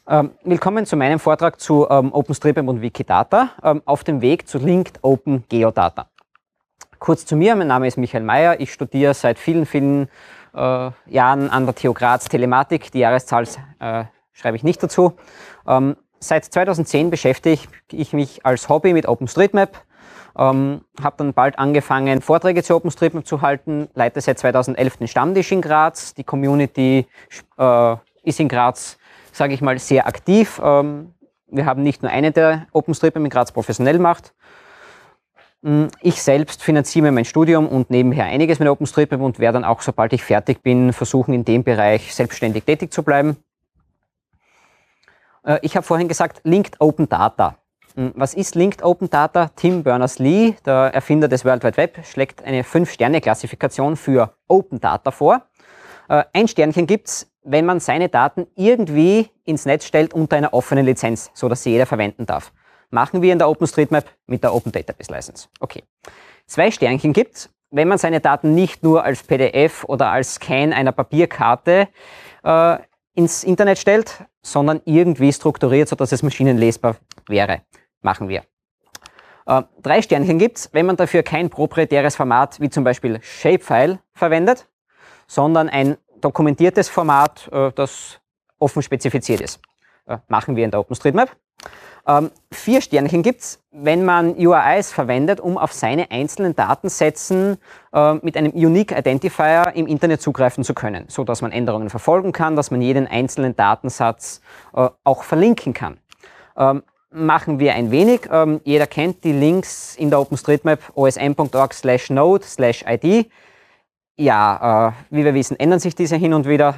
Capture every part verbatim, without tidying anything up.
Ähm, willkommen zu meinem Vortrag zu ähm, OpenStreetMap und Wikidata ähm, auf dem Weg zu Linked Open Geodata. Kurz zu mir, mein Name ist Michael Meyer, ich studiere seit vielen, vielen äh, Jahren an der T U Graz Telematik, die Jahreszahl äh, schreibe ich nicht dazu. Ähm, seit zweitausendzehn beschäftige ich mich als Hobby mit OpenStreetMap, ähm, habe dann bald angefangen, Vorträge zu OpenStreetMap zu halten, leite seit zweitausendelf den Stammtisch in Graz, die Community äh, ist in Graz, sage ich mal, sehr aktiv. Ähm, wir haben nicht nur eine, der OpenStreetMap in Graz professionell macht. Ich selbst finanziere mir mein Studium und nebenher einiges mit OpenStreetMap und werde dann auch, sobald ich fertig bin, versuchen, in dem Bereich selbstständig tätig zu bleiben. Äh, ich habe vorhin gesagt, Linked Open Data. Was ist Linked Open Data? Tim Berners-Lee, der Erfinder des World Wide Web, schlägt eine fünf Sterne Klassifikation für Open Data vor. Äh, ein Sternchen gibt's, wenn man seine Daten irgendwie ins Netz stellt unter einer offenen Lizenz, so dass sie jeder verwenden darf. Machen wir in der OpenStreetMap mit der Open Database License. Okay. Zwei Sternchen gibt's, wenn man seine Daten nicht nur als P D F oder als Scan einer Papierkarte äh, ins Internet stellt, sondern irgendwie strukturiert, sodass es maschinenlesbar wäre. Machen wir. Äh, drei Sternchen gibt's, wenn man dafür kein proprietäres Format wie zum Beispiel Shapefile verwendet, sondern ein dokumentiertes Format, äh, das offen spezifiziert ist. Äh, machen wir in der OpenStreetMap. Ähm, vier Sternchen gibt's, wenn man U R Is verwendet, um auf seine einzelnen Datensätzen äh, mit einem Unique Identifier im Internet zugreifen zu können, so dass man Änderungen verfolgen kann, dass man jeden einzelnen Datensatz äh, auch verlinken kann. Ähm, machen wir ein wenig. Ähm, jeder kennt die Links in der OpenStreetMap O S M Punkt org slash node slash I D. Ja, äh, wie wir wissen, ändern sich diese hin und wieder.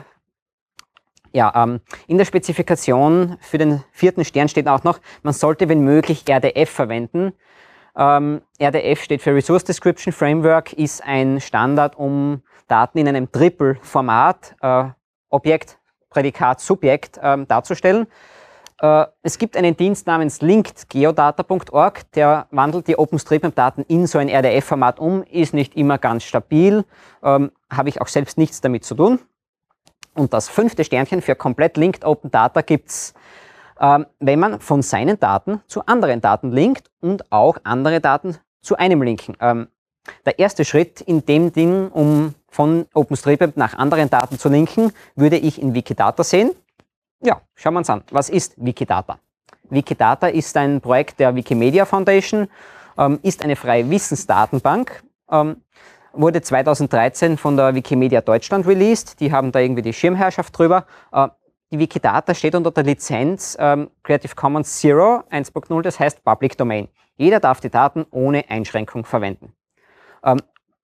Ja, ähm, in der Spezifikation für den vierten Stern steht auch noch, man sollte, wenn möglich, R D F verwenden. Ähm, R D F steht für Resource Description Framework, ist ein Standard, um Daten in einem Triple-Format, äh, Objekt, Prädikat, Subjekt, ähm, darzustellen. Äh, es gibt einen Dienst namens linked geodata Punkt org, der wandelt die OpenStreetMap-Daten in so ein R D F-Format um, ist nicht immer ganz stabil, ähm, habe ich auch selbst nichts damit zu tun. Und das fünfte Sternchen für komplett Linked Open Data gibt's, ähm, wenn man von seinen Daten zu anderen Daten linkt und auch andere Daten zu einem linken. Ähm, der erste Schritt in dem Ding, um von OpenStreetMap nach anderen Daten zu linken, würde ich in Wikidata sehen. Ja, schauen wir uns an. Was ist Wikidata? Wikidata ist ein Projekt der Wikimedia Foundation, ähm, ist eine freie Wissensdatenbank, ähm, wurde zweitausenddreizehn von der Wikimedia Deutschland released. Die haben da irgendwie die Schirmherrschaft drüber. Äh, die Wikidata steht unter der Lizenz ähm, Creative Commons Zero eins Punkt null, das heißt Public Domain. Jeder darf die Daten ohne Einschränkung verwenden. Ähm,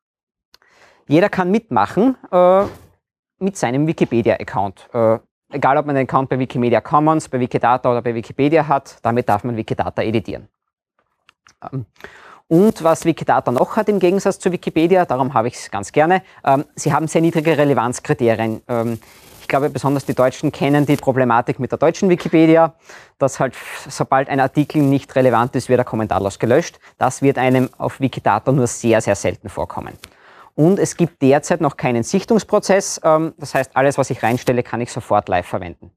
jeder kann mitmachen äh, mit seinem Wikipedia-Account. Äh, egal, ob man einen Account bei Wikimedia Commons, bei Wikidata oder bei Wikipedia hat, damit darf man Wikidata editieren. Ähm, Und was Wikidata noch hat im Gegensatz zu Wikipedia, darum habe ich es ganz gerne, ähm, sie haben sehr niedrige Relevanzkriterien. Ähm, ich glaube, besonders die Deutschen kennen die Problematik mit der deutschen Wikipedia, dass halt, sobald ein Artikel nicht relevant ist, wird er kommentarlos gelöscht. Das wird einem auf Wikidata nur sehr, sehr selten vorkommen. Und es gibt derzeit noch keinen Sichtungsprozess, ähm, das heißt, alles, was ich reinstelle, kann ich sofort live verwenden.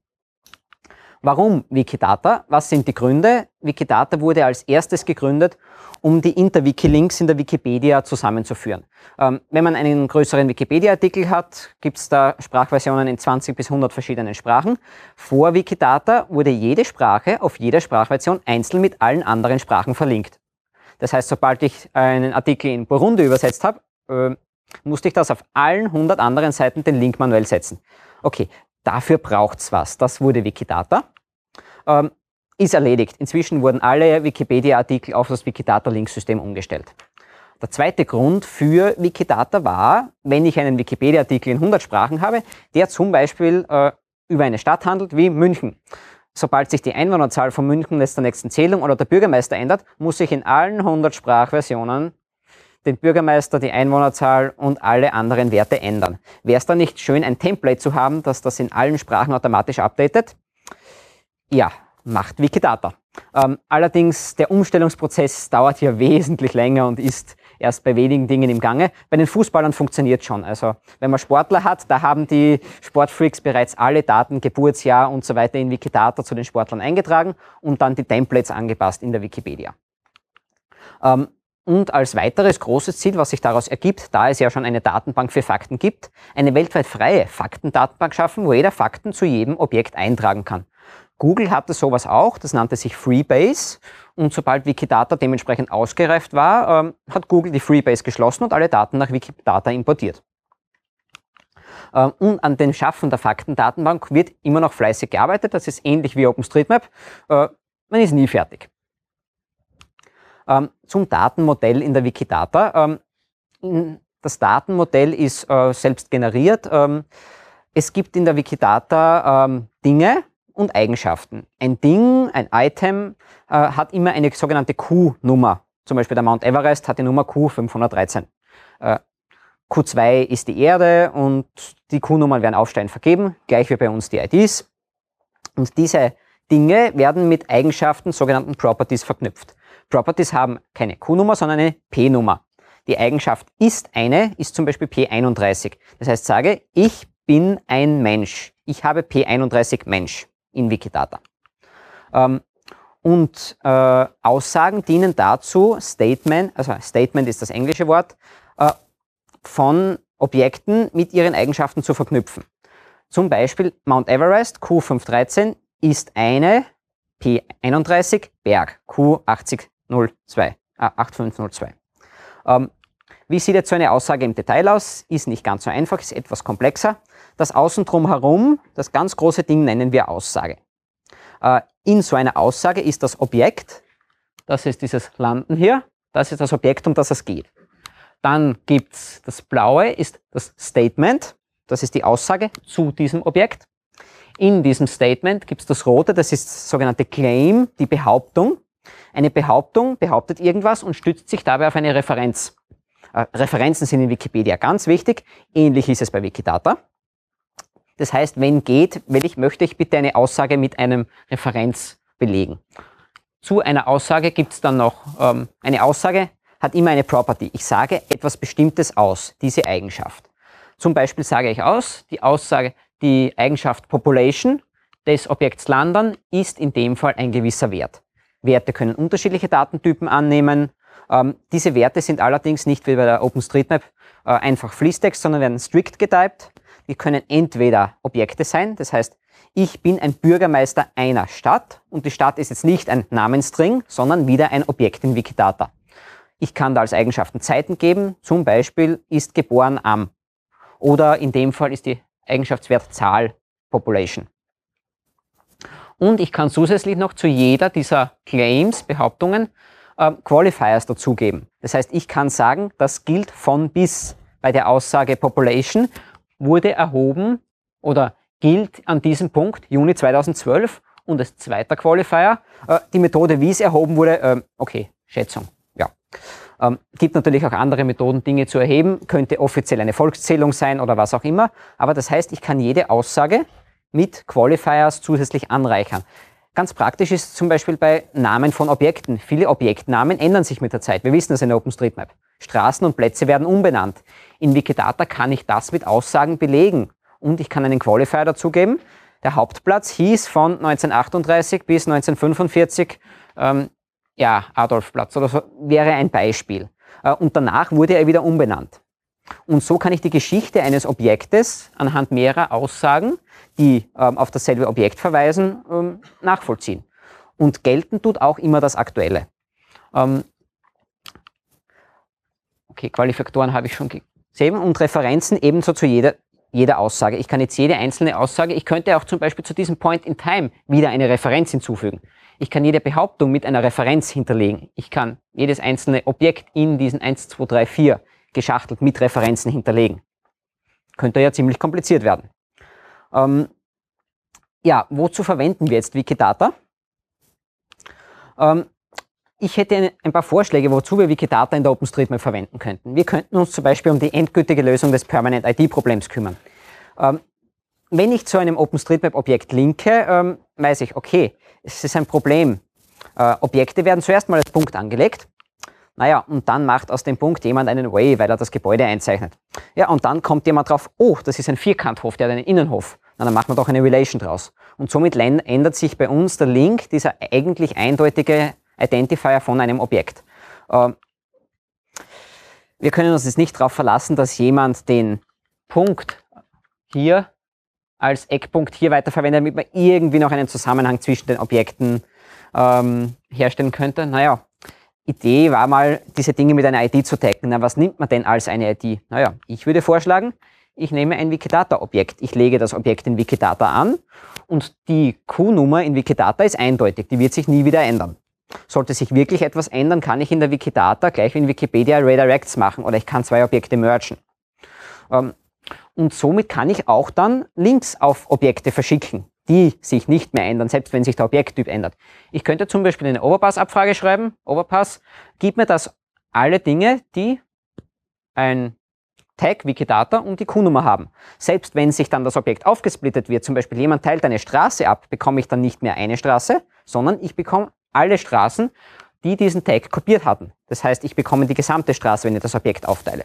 Warum Wikidata? Was sind die Gründe? Wikidata wurde als erstes gegründet, um die Inter-Wiki-Links in der Wikipedia zusammenzuführen. Ähm, wenn man einen größeren Wikipedia-Artikel hat, gibt es da Sprachversionen in zwanzig bis hundert verschiedenen Sprachen. Vor Wikidata wurde jede Sprache auf jeder Sprachversion einzeln mit allen anderen Sprachen verlinkt. Das heißt, sobald ich einen Artikel in Burundi übersetzt habe, äh, musste ich das auf allen hundert anderen Seiten den Link manuell setzen. Okay, dafür braucht's was. Das wurde Wikidata. Ähm, ist erledigt. Inzwischen wurden alle Wikipedia-Artikel auf das Wikidata-Linksystem umgestellt. Der zweite Grund für Wikidata war, wenn ich einen Wikipedia-Artikel in hundert Sprachen habe, der zum Beispiel äh, über eine Stadt handelt wie München. Sobald sich die Einwohnerzahl von München jetzt der nächsten Zählung oder der Bürgermeister ändert, muss ich in allen hundert Sprachversionen den Bürgermeister, die Einwohnerzahl und alle anderen Werte ändern. Wäre es dann nicht schön, ein Template zu haben, dass das in allen Sprachen automatisch updatet? Ja, macht Wikidata. Ähm, allerdings, der Umstellungsprozess dauert hier wesentlich länger und ist erst bei wenigen Dingen im Gange. Bei den Fußballern funktioniert schon. Also wenn man Sportler hat, da haben die Sportfreaks bereits alle Daten, Geburtsjahr und so weiter in Wikidata zu den Sportlern eingetragen und dann die Templates angepasst in der Wikipedia. Ähm, Und als weiteres großes Ziel, was sich daraus ergibt, da es ja schon eine Datenbank für Fakten gibt, eine weltweit freie Faktendatenbank schaffen, wo jeder Fakten zu jedem Objekt eintragen kann. Google hatte sowas auch, das nannte sich Freebase. Und sobald Wikidata dementsprechend ausgereift war, ähm, hat Google die Freebase geschlossen und alle Daten nach Wikidata importiert. Ähm, und an dem Schaffen der Faktendatenbank wird immer noch fleißig gearbeitet. Das ist ähnlich wie OpenStreetMap. Äh, man ist nie fertig. Ähm, zum Datenmodell in der Wikidata. Ähm, das Datenmodell ist äh, selbst generiert. Ähm, es gibt in der Wikidata ähm, Dinge und Eigenschaften. Ein Ding, ein Item äh, hat immer eine sogenannte Q-Nummer. Zum Beispiel der Mount Everest hat die Nummer Q fünfhundertdreizehn. Äh, Q zwei ist die Erde und die Q-Nummern werden aufsteigend vergeben, gleich wie bei uns die I Ds. Und diese Dinge werden mit Eigenschaften, sogenannten Properties, verknüpft. Properties haben keine Q-Nummer, sondern eine P-Nummer. Die Eigenschaft ist eine, ist zum Beispiel P einunddreißig. Das heißt, sage, ich bin ein Mensch. Ich habe P einunddreißig Mensch in Wikidata. Ähm, und äh, Aussagen dienen dazu, Statement, also Statement ist das englische Wort, äh, von Objekten mit ihren Eigenschaften zu verknüpfen. Zum Beispiel Mount Everest, Q fünfhundertdreizehn, ist eine P einunddreißig Berg, Q achtzig null zwei, äh, fünfundachtzig null zwei. Ähm, wie sieht jetzt so eine Aussage im Detail aus? Ist nicht ganz so einfach, ist etwas komplexer. Das Außen drum herum, das ganz große Ding nennen wir Aussage. Äh, in so einer Aussage ist das Objekt, das ist dieses Landen hier, das ist das Objekt, um das es geht. Dann gibt es das Blaue, ist das Statement, das ist die Aussage zu diesem Objekt. In diesem Statement gibt es das Rote, das ist das sogenannte Claim, die Behauptung. Eine Behauptung behauptet irgendwas und stützt sich dabei auf eine Referenz. Äh, Referenzen sind in Wikipedia ganz wichtig, ähnlich ist es bei Wikidata. Das heißt, wenn geht, wenn ich, möchte ich bitte eine Aussage mit einem Referenz belegen. Zu einer Aussage gibt es dann noch, ähm, eine Aussage hat immer eine Property. Ich sage etwas Bestimmtes aus, diese Eigenschaft. Zum Beispiel sage ich aus, die Aussage, die Eigenschaft Population des Objekts London ist in dem Fall ein gewisser Wert. Werte können unterschiedliche Datentypen annehmen. Ähm, diese Werte sind allerdings nicht wie bei der OpenStreetMap äh, einfach Fließtext, sondern werden strict getyped. Die können entweder Objekte sein, das heißt, ich bin ein Bürgermeister einer Stadt und die Stadt ist jetzt nicht ein Namensstring, sondern wieder ein Objekt in Wikidata. Ich kann da als Eigenschaften Zeiten geben, zum Beispiel ist geboren am. Oder in dem Fall ist die Eigenschaftswert Zahl Population. Und ich kann zusätzlich noch zu jeder dieser Claims, Behauptungen, äh, Qualifiers dazugeben. Das heißt, ich kann sagen, das gilt von bis. Bei der Aussage Population wurde erhoben oder gilt an diesem Punkt Juni zweitausendzwölf und als zweiter Qualifier äh, die Methode, wie es erhoben wurde, äh, okay, Schätzung. Ja. Ähm, gibt natürlich auch andere Methoden, Dinge zu erheben, könnte offiziell eine Volkszählung sein oder was auch immer, aber das heißt, ich kann jede Aussage mit Qualifiers zusätzlich anreichern. Ganz praktisch ist zum Beispiel bei Namen von Objekten. Viele Objektnamen ändern sich mit der Zeit. Wir wissen das in der OpenStreetMap. Straßen und Plätze werden umbenannt. In Wikidata kann ich das mit Aussagen belegen und ich kann einen Qualifier dazugeben. Der Hauptplatz hieß von neunzehnhundertachtunddreißig bis neunzehnhundertfünfundvierzig ähm, ja, Adolfplatz oder so, wäre ein Beispiel. Äh, und danach wurde er wieder umbenannt. Und so kann ich die Geschichte eines Objektes anhand mehrerer Aussagen, die ähm, auf dasselbe Objekt verweisen, ähm, nachvollziehen. Und gelten tut auch immer das Aktuelle. Ähm, okay, Qualifikatoren habe ich schon gesehen und Referenzen ebenso zu jeder, jeder Aussage. Ich kann jetzt jede einzelne Aussage, ich könnte auch zum Beispiel zu diesem Point in Time wieder eine Referenz hinzufügen. Ich kann jede Behauptung mit einer Referenz hinterlegen. Ich kann jedes einzelne Objekt in diesen eins, zwei, drei, vier geschachtelt mit Referenzen hinterlegen. Könnte ja ziemlich kompliziert werden. Ähm, ja, wozu verwenden wir jetzt Wikidata? Ähm, ich hätte ein paar Vorschläge, wozu wir Wikidata in der OpenStreetMap verwenden könnten. Wir könnten uns zum Beispiel um die endgültige Lösung des Permanent I D-Problems kümmern. Ähm, wenn ich zu einem OpenStreetMap-Objekt linke, ähm, weiß ich, okay, es ist ein Problem. Äh, Objekte werden zuerst mal als Punkt angelegt. Naja, und dann macht aus dem Punkt jemand einen Way, weil er das Gebäude einzeichnet. Ja, und dann kommt jemand drauf, oh, das ist ein Vierkanthof, der hat einen Innenhof. Na, dann macht man doch eine Relation draus. Und somit ändert sich bei uns der Link, dieser eigentlich eindeutige Identifier von einem Objekt. Ähm, wir können uns jetzt nicht darauf verlassen, dass jemand den Punkt hier als Eckpunkt hier weiterverwendet, damit man irgendwie noch einen Zusammenhang zwischen den Objekten ähm, herstellen könnte. Naja, Idee war mal, diese Dinge mit einer I D zu taggen. Na, was nimmt man denn als eine I D? Naja, ich würde vorschlagen, ich nehme ein Wikidata-Objekt. Ich lege das Objekt in Wikidata an und die Q-Nummer in Wikidata ist eindeutig, die wird sich nie wieder ändern. Sollte sich wirklich etwas ändern, kann ich in der Wikidata gleich wie in Wikipedia Redirects machen oder ich kann zwei Objekte mergen. Ähm, und somit kann ich auch dann Links auf Objekte verschicken, die sich nicht mehr ändern, selbst wenn sich der Objekttyp ändert. Ich könnte zum Beispiel eine Overpass-Abfrage schreiben, Overpass, gib mir das alle Dinge, die ein Tag Wikidata und die Q-Nummer haben. Selbst wenn sich dann das Objekt aufgesplittet wird, zum Beispiel jemand teilt eine Straße ab, bekomme ich dann nicht mehr eine Straße, sondern ich bekomme alle Straßen, die diesen Tag kopiert hatten. Das heißt, ich bekomme die gesamte Straße, wenn ich das Objekt aufteile.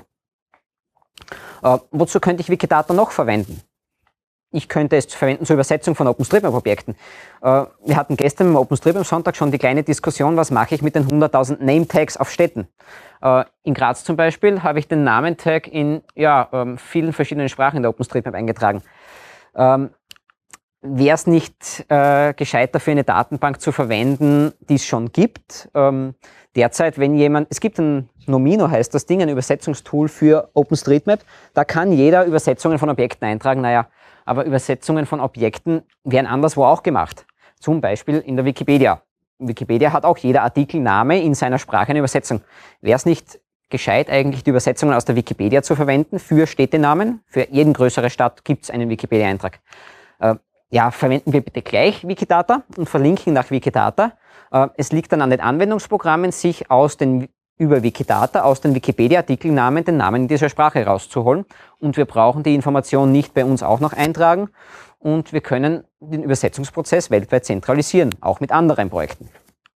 Äh, wozu könnte ich Wikidata noch verwenden? Ich könnte es verwenden zur Übersetzung von OpenStreetMap-Objekten. Äh, wir hatten gestern im OpenStreetMap-Sonntag schon die kleine Diskussion, was mache ich mit den hunderttausend Name-Tags auf Städten. Äh, in Graz zum Beispiel habe ich den Namen-Tag in ja, ähm, vielen verschiedenen Sprachen in der OpenStreetMap eingetragen. Ähm, Wäre es nicht äh, gescheit dafür, eine Datenbank zu verwenden, die es schon gibt? Ähm, derzeit, wenn jemand, es gibt ein Nomino, heißt das Ding, ein Übersetzungstool für OpenStreetMap, da kann jeder Übersetzungen von Objekten eintragen. Naja, aber Übersetzungen von Objekten werden anderswo auch gemacht. Zum Beispiel in der Wikipedia. In Wikipedia hat auch jeder Artikelname in seiner Sprache eine Übersetzung. Wäre es nicht gescheit, eigentlich die Übersetzungen aus der Wikipedia zu verwenden für Städtenamen? Für jeden größere Stadt gibt es einen Wikipedia-Eintrag. Äh, ja, verwenden wir bitte gleich Wikidata und verlinken nach Wikidata. Äh, es liegt dann an den Anwendungsprogrammen, sich aus den über Wikidata aus den Wikipedia-Artikelnamen den Namen in dieser Sprache rauszuholen. Und wir brauchen die Information nicht bei uns auch noch eintragen. Und wir können den Übersetzungsprozess weltweit zentralisieren, auch mit anderen Projekten.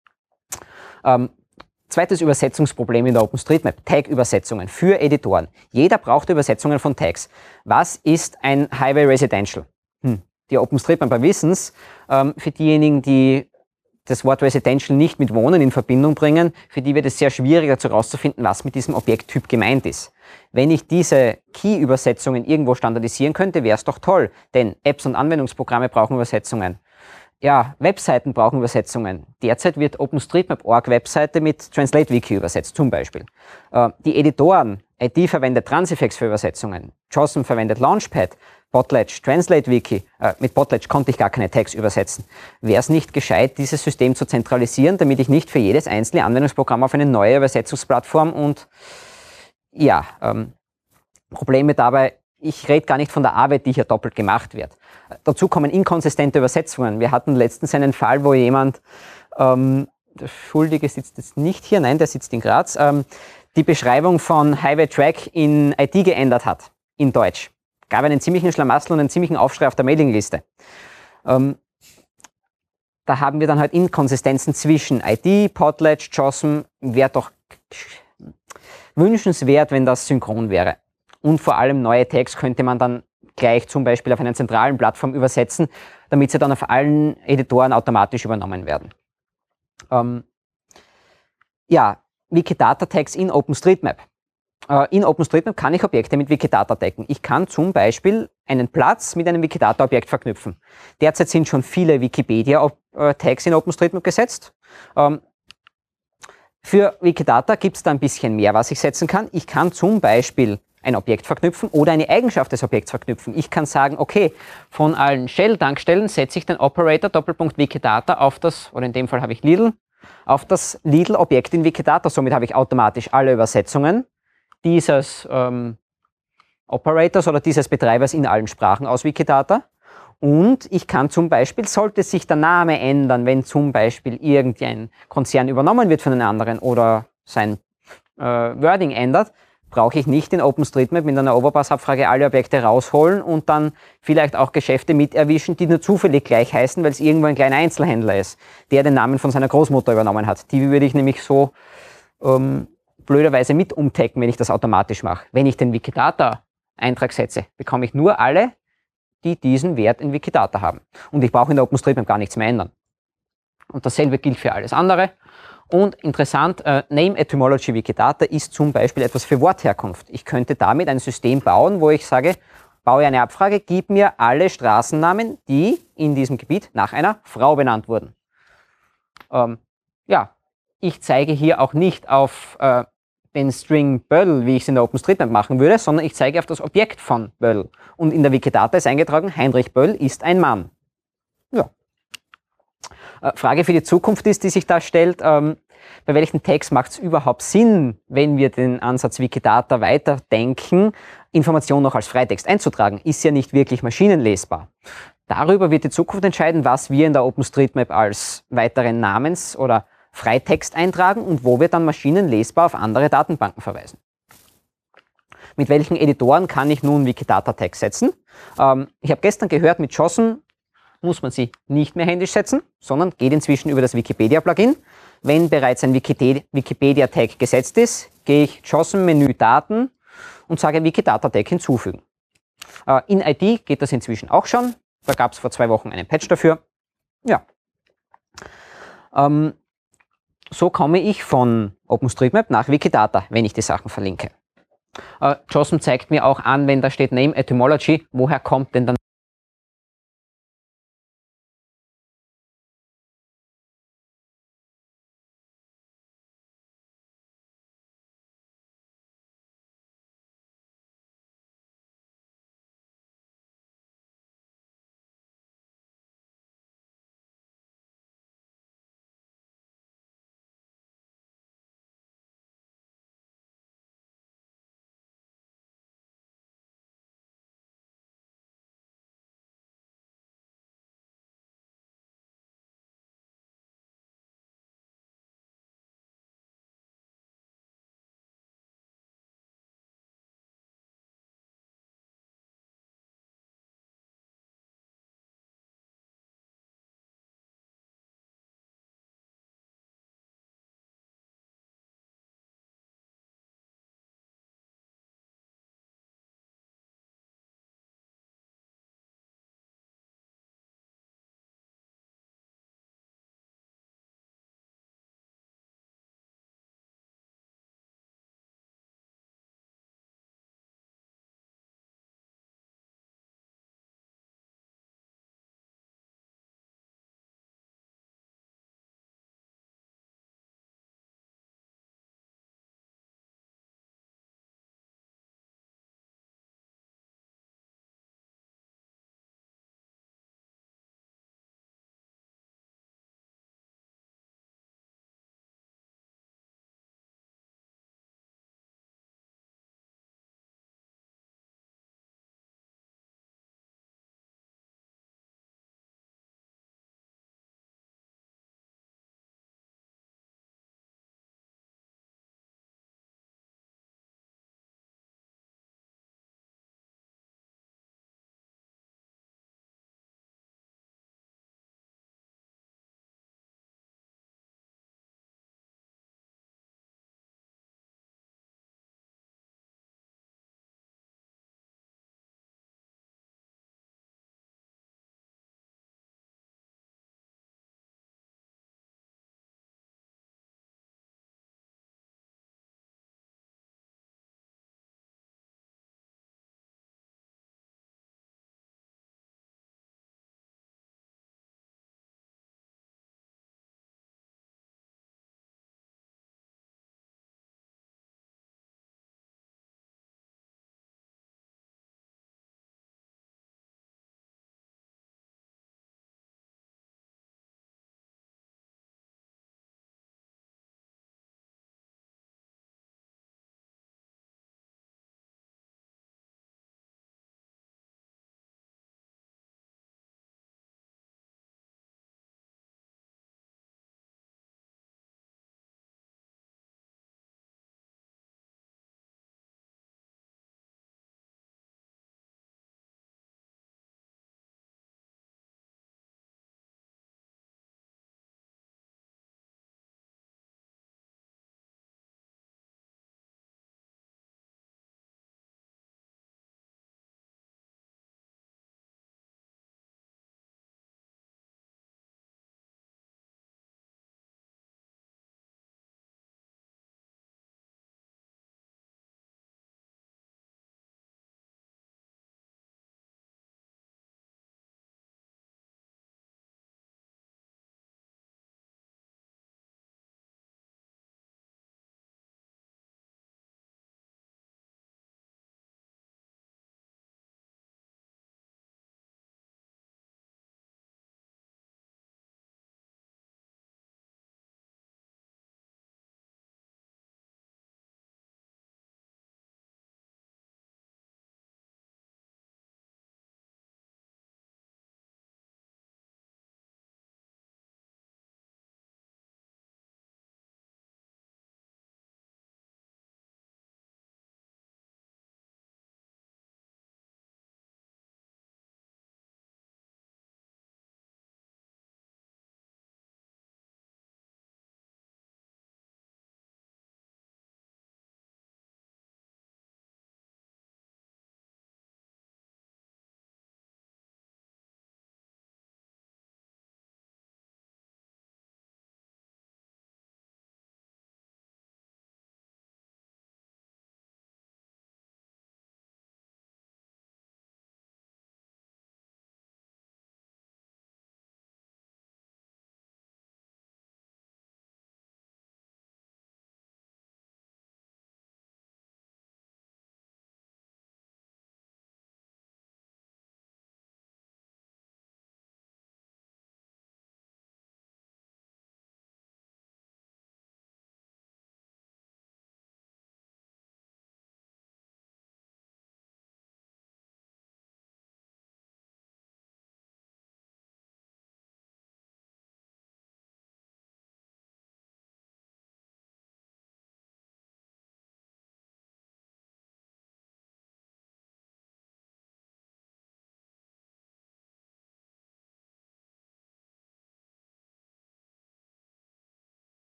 Ähm, zweites Übersetzungsproblem in der OpenStreetMap, Tag-Übersetzungen für Editoren. Jeder braucht Übersetzungen von Tags. Was ist ein Highway Residential? Hm. Die OpenStreetMapper wissen es. Ähm, für diejenigen, die das Wort Residential nicht mit Wohnen in Verbindung bringen, für die wird es sehr schwierig dazu herauszufinden, was mit diesem Objekttyp gemeint ist. Wenn ich diese Key-Übersetzungen irgendwo standardisieren könnte, wäre es doch toll, denn Apps und Anwendungsprogramme brauchen Übersetzungen. Ja, Webseiten brauchen Übersetzungen. Derzeit wird OpenStreetMap Punkt org Webseite mit TranslateWiki übersetzt, zum Beispiel. Äh, die Editoren, I D verwendet Transifex für Übersetzungen, JOSM verwendet Launchpad, Potlatch, TranslateWiki, äh, mit Potlatch konnte ich gar keine Tags übersetzen. Wäre es nicht gescheit, dieses System zu zentralisieren, damit ich nicht für jedes einzelne Anwendungsprogramm auf eine neue Übersetzungsplattform und ja, ähm, Probleme dabei, ich rede gar nicht von der Arbeit, die hier doppelt gemacht wird. Äh, dazu kommen inkonsistente Übersetzungen. Wir hatten letztens einen Fall, wo jemand, ähm, der Schuldige sitzt jetzt nicht hier, nein, der sitzt in Graz, ähm, die Beschreibung von Highway Track in I D geändert hat, in Deutsch. Gab einen ziemlichen Schlamassel und einen ziemlichen Aufschrei auf der Mailingliste. Ähm, da haben wir dann halt Inkonsistenzen zwischen I D, Potlatch, JOSM. Wäre doch wünschenswert, wenn das synchron wäre. Und vor allem neue Tags könnte man dann gleich zum Beispiel auf einer zentralen Plattform übersetzen, damit sie dann auf allen Editoren automatisch übernommen werden. Ähm, ja, Wikidata-Tags in OpenStreetMap. In OpenStreetMap kann ich Objekte mit Wikidata taggen. Ich kann zum Beispiel einen Platz mit einem Wikidata-Objekt verknüpfen. Derzeit sind schon viele Wikipedia-Tags in OpenStreetMap gesetzt. Für Wikidata gibt es da ein bisschen mehr, was ich setzen kann. Ich kann zum Beispiel ein Objekt verknüpfen oder eine Eigenschaft des Objekts verknüpfen. Ich kann sagen, okay, von allen Shell-Tankstellen setze ich den Operator Doppelpunkt Wikidata auf das, oder in dem Fall habe ich Lidl, auf das Lidl-Objekt in Wikidata. Somit habe ich automatisch alle Übersetzungen dieses ähm, Operators oder dieses Betreibers in allen Sprachen aus Wikidata. Und ich kann zum Beispiel, sollte sich der Name ändern, wenn zum Beispiel irgendein Konzern übernommen wird von einem anderen oder sein äh, Wording ändert, brauche ich nicht in OpenStreetMap mit einer Overpass-Abfrage alle Objekte rausholen und dann vielleicht auch Geschäfte mit erwischen, die nur zufällig gleich heißen, weil es irgendwo ein kleiner Einzelhändler ist, der den Namen von seiner Großmutter übernommen hat. Die würde ich nämlich so ähm, blöderweise mit umtaggen, wenn ich das automatisch mache. Wenn ich den Wikidata-Eintrag setze, bekomme ich nur alle, die diesen Wert in Wikidata haben. Und ich brauche in der OpenStreetMap gar nichts mehr ändern. Und dasselbe gilt für alles andere. Und interessant, äh, Name Etymology Wikidata ist zum Beispiel etwas für Wortherkunft. Ich könnte damit ein System bauen, wo ich sage, baue eine Abfrage, gib mir alle Straßennamen, die in diesem Gebiet nach einer Frau benannt wurden. Ähm, ja, ich zeige hier auch nicht auf äh, den String Böll, wie ich es in der OpenStreetMap machen würde, sondern ich zeige auf das Objekt von Böll. Und in der Wikidata ist eingetragen, Heinrich Böll ist ein Mann. Ja. Äh, Frage für die Zukunft ist, die sich da stellt, ähm, bei welchen Tags macht es überhaupt Sinn, wenn wir den Ansatz Wikidata weiterdenken, Informationen noch als Freitext einzutragen? Ist ja nicht wirklich maschinenlesbar. Darüber wird die Zukunft entscheiden, was wir in der OpenStreetMap als weiteren Namens- oder Freitext eintragen und wo wir dann maschinenlesbar auf andere Datenbanken verweisen. Mit welchen Editoren kann ich nun Wikidata-Tags setzen? Ähm, ich habe gestern gehört, mit JOSM muss man sie nicht mehr händisch setzen, sondern geht inzwischen über das Wikipedia-Plugin. Wenn bereits ein Wikipedia-Tag gesetzt ist, gehe ich JOSM Menü Daten und sage Wikidata-Tag hinzufügen. Äh, in I D geht das inzwischen auch schon. Da gab es vor zwei Wochen einen Patch dafür. Ja. Ähm, so komme ich von OpenStreetMap nach Wikidata, wenn ich die Sachen verlinke. Äh, JOSM zeigt mir auch an, wenn da steht Name Etymology, woher kommt denn dann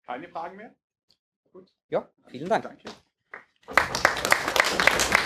Keine Fragen mehr? Gut. Ja, vielen Dank. Danke.